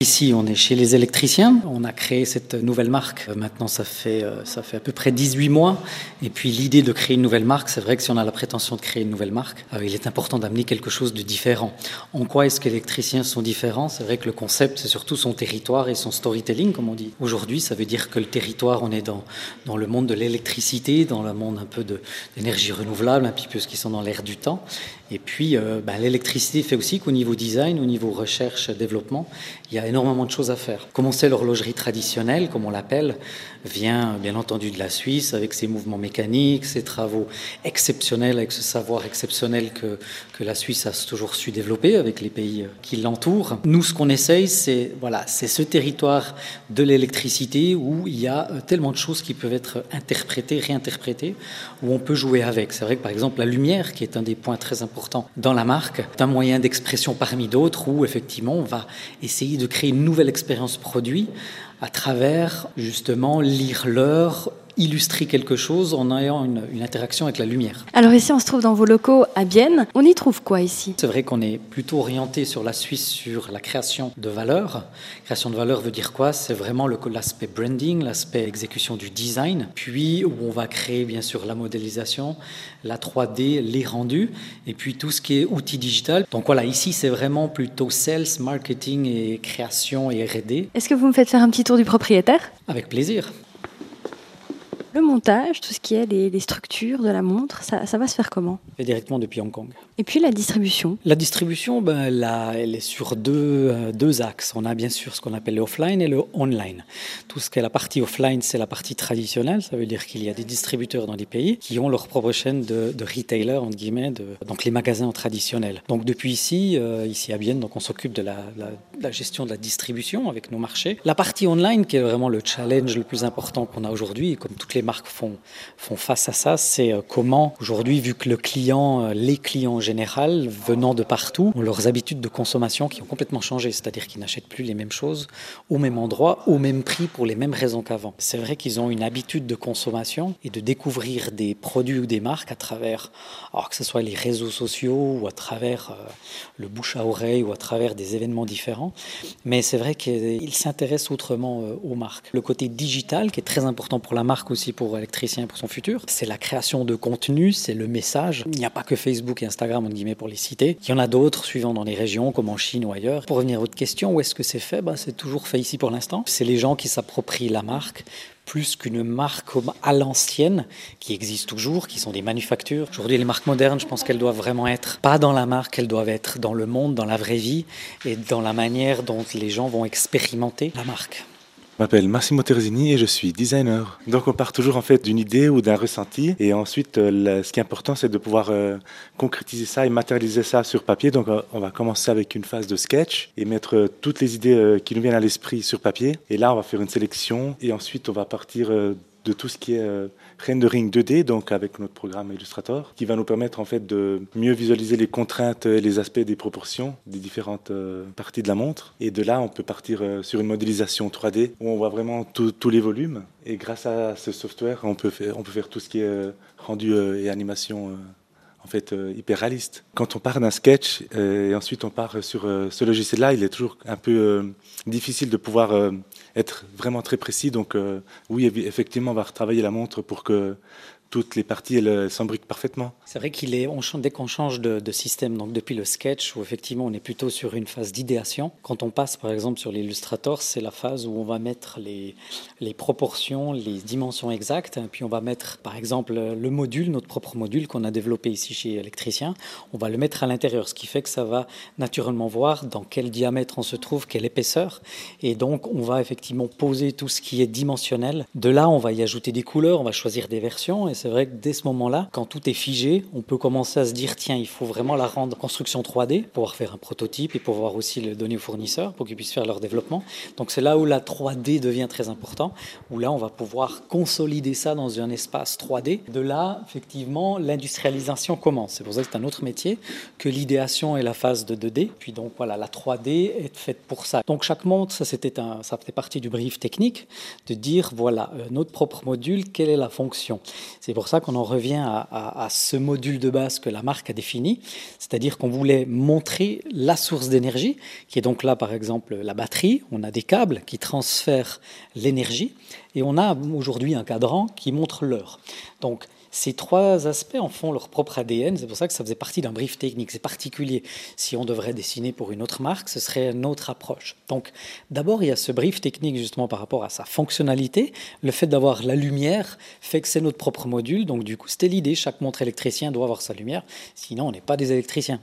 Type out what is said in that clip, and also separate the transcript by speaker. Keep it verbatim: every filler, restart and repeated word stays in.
Speaker 1: Ici, on est chez les électriciens. On a créé cette nouvelle marque. Maintenant, ça fait, ça fait à peu près dix-huit mois. Et puis, l'idée de créer une nouvelle marque, c'est vrai que si on a la prétention de créer une nouvelle marque, euh, il est important d'amener quelque chose de différent. En quoi est-ce que les électriciens sont différents? C'est vrai que le concept, c'est surtout son territoire et son storytelling, comme on dit. Aujourd'hui, ça veut dire que le territoire, on est dans, dans le monde de l'électricité, dans le monde un peu de, d'énergie renouvelable, un petit peu ce qui sont dans l'air du temps. Et puis, euh, bah, l'électricité fait aussi qu'au niveau design, au niveau recherche, développement, il y a énormément de choses à faire. Commencer l'horlogerie traditionnelle, comme on l'appelle, vient bien entendu de la Suisse, avec ses mouvements mécaniques, ses travaux exceptionnels, avec ce savoir exceptionnel que, que la Suisse a toujours su développer avec les pays qui l'entourent. Nous, ce qu'on essaye, c'est voilà, c'est ce territoire de l'électricité où il y a tellement de choses qui peuvent être interprétées, réinterprétées, où on peut jouer avec. C'est vrai que, par exemple, la lumière, qui est un des points très importants dans la marque, est un moyen d'expression parmi d'autres où, effectivement, on va essayer de créer une nouvelle expérience produit à travers, justement, lire l'heure, illustrer quelque chose en ayant une, une interaction avec la lumière.
Speaker 2: Alors ici, on se trouve dans vos locaux à Bienne. On y trouve quoi ici?
Speaker 1: C'est vrai qu'on est plutôt orienté sur la Suisse, sur la création de valeur. Création de valeur veut dire quoi? C'est vraiment le, l'aspect branding, l'aspect exécution du design, puis où on va créer bien sûr la modélisation, la trois D, les rendus, et puis tout ce qui est outils digital. Donc voilà, ici c'est vraiment plutôt sales, marketing et création et R et D.
Speaker 2: Est-ce que vous me faites faire un petit tour du propriétaire?
Speaker 1: Avec plaisir.
Speaker 2: Le montage, tout ce qui est les, les structures de la montre, ça, ça va se faire comment?
Speaker 1: Et directement depuis Hong Kong.
Speaker 2: Et puis la distribution? La
Speaker 1: distribution, ben, là, elle est sur deux, euh, deux axes. On a bien sûr ce qu'on appelle le offline et le online. Tout ce qui est la partie offline, c'est la partie traditionnelle. Ça veut dire qu'il y a des distributeurs dans des pays qui ont leur propre chaîne de, de retailers, entre guillemets, de, donc les magasins traditionnels. Donc depuis ici, euh, ici à Bienne, donc on s'occupe de la, la, de la gestion de la distribution avec nos marchés. La partie online, qui est vraiment le challenge le plus important qu'on a aujourd'hui, comme toutes les marques font, font face à ça, c'est comment aujourd'hui, vu que le client, les clients en général, venant de partout, ont leurs habitudes de consommation qui ont complètement changé, c'est-à-dire qu'ils n'achètent plus les mêmes choses au même endroit, au même prix, pour les mêmes raisons qu'avant. C'est vrai qu'ils ont une habitude de consommation et de découvrir des produits ou des marques à travers, alors que ce soit les réseaux sociaux ou à travers euh, le bouche à oreille ou à travers des événements différents. Mais c'est vrai qu'ils s'intéressent autrement euh, aux marques. Le côté digital, qui est très important pour la marque aussi, pour l'électricien, pour son futur, c'est la création de contenu, c'est le message. Il n'y a pas que Facebook et Instagram, entre guillemets, pour les citer. Il y en a d'autres, suivant dans les régions, comme en Chine ou ailleurs. Pour revenir à votre question, où est-ce que c'est fait? Ben, c'est toujours fait ici pour l'instant. C'est les gens qui s'approprient la marque, plus qu'une marque à l'ancienne, qui existe toujours, qui sont des manufactures. Aujourd'hui, les marques modernes, je pense qu'elles doivent vraiment être, pas dans la marque, elles doivent être dans le monde, dans la vraie vie, et dans la manière dont les gens vont expérimenter la marque.
Speaker 3: Je m'appelle Massimo Terzini et je suis designer. Donc on part toujours en fait d'une idée ou d'un ressenti et ensuite euh, ce qui est important c'est de pouvoir euh, concrétiser ça et matérialiser ça sur papier. Donc euh, on va commencer avec une phase de sketch et mettre euh, toutes les idées euh, qui nous viennent à l'esprit sur papier. Et là on va faire une sélection et ensuite on va partir euh, de tout ce qui est euh, rendering deux D, donc avec notre programme Illustrator, qui va nous permettre en fait de mieux visualiser les contraintes et les aspects des proportions des différentes euh, parties de la montre. Et de là, on peut partir euh, sur une modélisation trois D où on voit vraiment tous les volumes. Et grâce à ce software, on peut faire, on peut faire tout ce qui est euh, rendu euh, et animation euh, en fait euh, hyper réaliste. Quand on part d'un sketch euh, et ensuite on part sur euh, ce logiciel-là, il est toujours un peu euh, difficile de pouvoir euh, être vraiment très précis. Donc euh, oui, effectivement, on va retravailler la montre pour que toutes les parties elles s'embriquent parfaitement.
Speaker 1: C'est vrai qu'il est, on, dès qu'on change de, de système, donc depuis le sketch, où effectivement on est plutôt sur une phase d'idéation, quand on passe par exemple sur l'Illustrator, c'est la phase où on va mettre les, les proportions, les dimensions exactes, puis on va mettre par exemple le module, notre propre module qu'on a développé ici chez Electricien, on va le mettre à l'intérieur, ce qui fait que ça va naturellement voir dans quel diamètre on se trouve, quelle épaisseur, et donc on va effectivement poser tout ce qui est dimensionnel. De là, on va y ajouter des couleurs, on va choisir des versions, et c'est vrai que dès ce moment-là, quand tout est figé, on peut commencer à se dire tiens, il faut vraiment la rendre construction trois D, pouvoir faire un prototype et pouvoir aussi le donner aux fournisseurs pour qu'ils puissent faire leur développement. Donc c'est là où la trois D devient très important, où là on va pouvoir consolider ça dans un espace trois D. De là, effectivement, l'industrialisation commence. C'est pour ça que c'est un autre métier que l'idéation est la phase de deux D. Puis donc voilà, la trois D est faite pour ça. Donc chaque montre, ça c'était un, ça fait partie du brief technique de dire voilà euh, notre propre module, quelle est la fonction. C'est C'est pour ça qu'on en revient à, à, à ce module de base que la marque a défini, c'est-à-dire qu'on voulait montrer la source d'énergie, qui est donc là par exemple la batterie. On a des câbles qui transfèrent l'énergie et on a aujourd'hui un cadran qui montre l'heure. Donc ces trois aspects en font leur propre A D N, c'est pour ça que ça faisait partie d'un brief technique, c'est particulier. Si on devrait dessiner pour une autre marque, ce serait une autre approche. Donc d'abord, il y a ce brief technique justement par rapport à sa fonctionnalité. Le fait d'avoir la lumière fait que c'est notre propre module, donc du coup c'était l'idée, chaque montre électricien doit avoir sa lumière, sinon on n'est pas des électriciens.